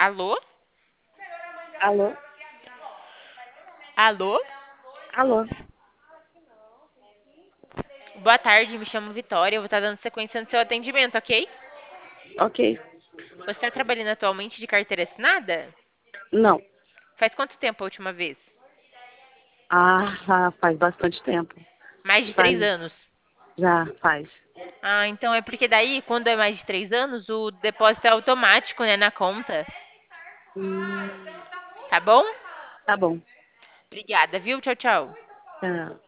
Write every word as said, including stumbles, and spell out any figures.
Alô? Alô? Alô? Alô? Boa tarde, me chamo Vitória. Eu vou estar dando sequência no seu atendimento, ok? Ok. Você está trabalhando atualmente de carteira assinada? Não. Faz quanto tempo a última vez? Ah, faz bastante tempo. Mais de três Faz. anos. Já faz. Ah, então é porque daí, quando é mais de três anos, o depósito é automático, né, na conta. Hum, Tá bom? tá bom. Obrigada, viu? Tchau, tchau. Tá.